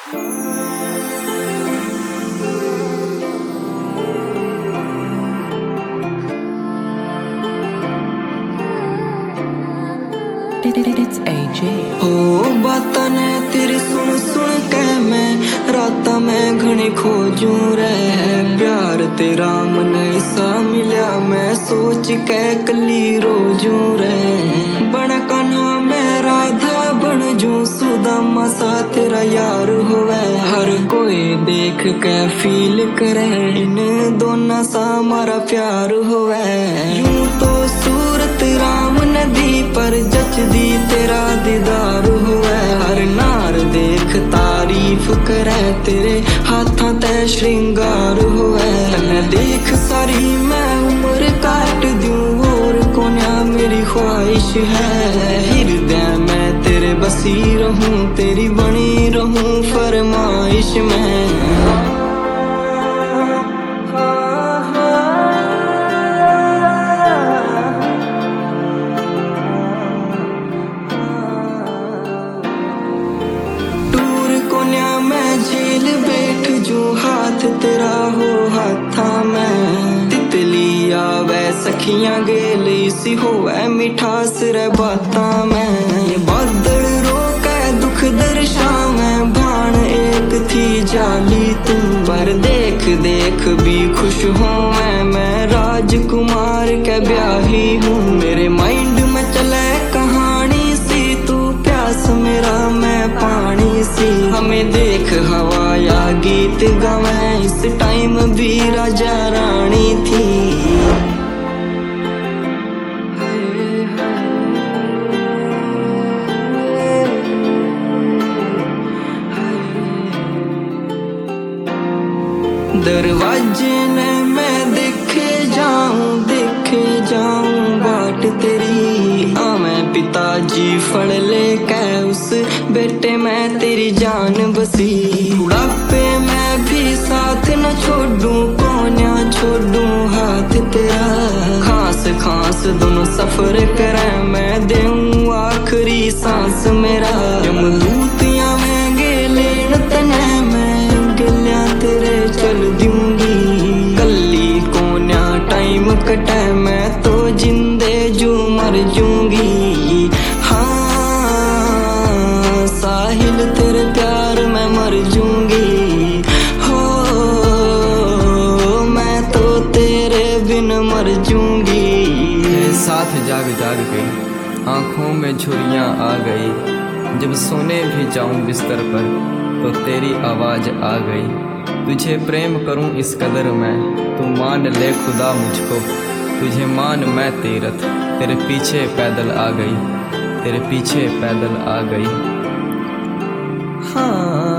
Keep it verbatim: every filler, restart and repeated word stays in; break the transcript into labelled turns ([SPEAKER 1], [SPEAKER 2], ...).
[SPEAKER 1] It's A J।
[SPEAKER 2] ओ बातां ने तेरी सुन सुन के मैं रातां में घनी खोजू रे। प्यार तेरा मन ऐसा मिला मैं सोच के कली रोजू रे। बन कान्हा मैं राधा बन जू सुदामा सा तेरा यार होवे। हर कोई देख के फील करे इन दोनों सा हमारा प्यार होवे। यूं तो सूरत राम नदी पर जचदी तेरा दीदार हुआ। हर नार देख तारीफ करे तेरे हाथां ते श्रृंगार हुआ। न देख सारी मैं उम्र काट दूं और कोन्या मेरी ख्वाहिश है। हृदय में तेरे बसी रहूं तेरी बनी रहूं फरमाइश में। झील बैठ जो हाथ तेरा हो हाथा में। तितली आवे सखियां गेली सी होवे मिठास रे बातां में। ये बादल रोके दुख दर्शावे भाण एक थी जाली तू। पर देख देख भी खुश होवे मैं राजकुमार के ब्याही हूँ। मेरे माइंड में चले कहानी सी तू प्यास मेरा मैं पानी सी। हमें देख हवा या गीत गावे इस टाइम भी राजा रानी थी। दरवाजे ने मैं देखे जाऊं देखे जाऊं बाट तेरी। आवे पिताजी फड़ ले के उस बेटे में तेरी जान बसी। बुढ़ापे मैं भी साथ न छोड़ूं कोन्या छोड़ूं हाथ तेरा। खास खास दोनों सफर करें मैं देऊं आखिरी सांस मेरा। यमदूतियां में गेले तने मैं गलियां तेरे चल दूंगी। कल्ली कोन्या टाइम कटे मैं तो जिंदे जू मर जूंगी। हाँ साहिल तेरे प्यार में मर जूंगी। हो मैं तो तेरे बिन मर जूंगी।
[SPEAKER 3] साथ जाग जाग गई आंखों में झुर्रियां आ गई। जब सोने भी जाऊं बिस्तर पर तो तेरी आवाज आ गई। तुझे प्रेम करूं इस कदर मैं तू मान ले खुदा मुझको। तुझे मान मैं तीरथ तेरे पीछे पैदल आ गई। तेरे पीछे पैदल आ गई।
[SPEAKER 2] हाँ